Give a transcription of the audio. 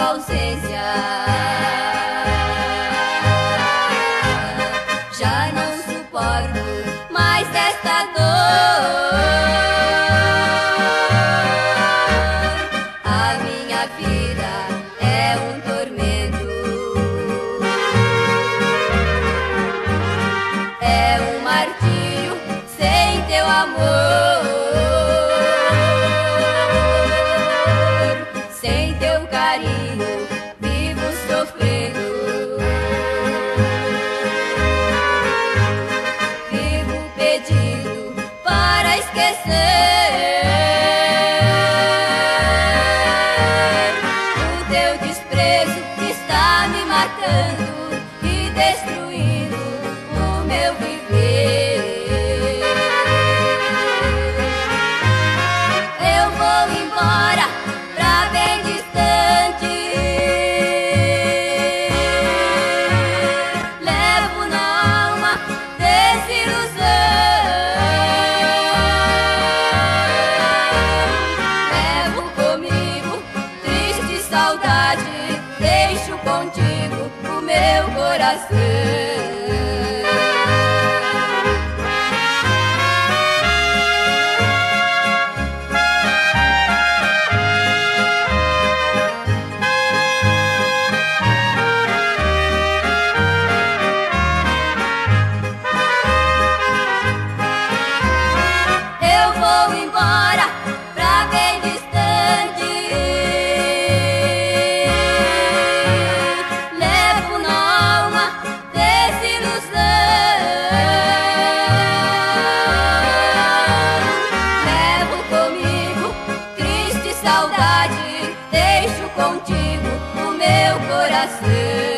ausência. Já não suporto mais esta dor. A minha vida é um tormento, é um martírio sem teu amor, sem teu carinho vivo sofrendo. Vivo pedindo para esquecer o teu desprezo que está me matando e destruindo o meu viver. Eu vou embora pra bem distante, levo na alma desilusão, levo comigo triste saudade, deixo contigo o meu coração. Eu vou embora pra bem distante, levo na alma desilusão, levo comigo triste saudade, deixo contigo o meu coração.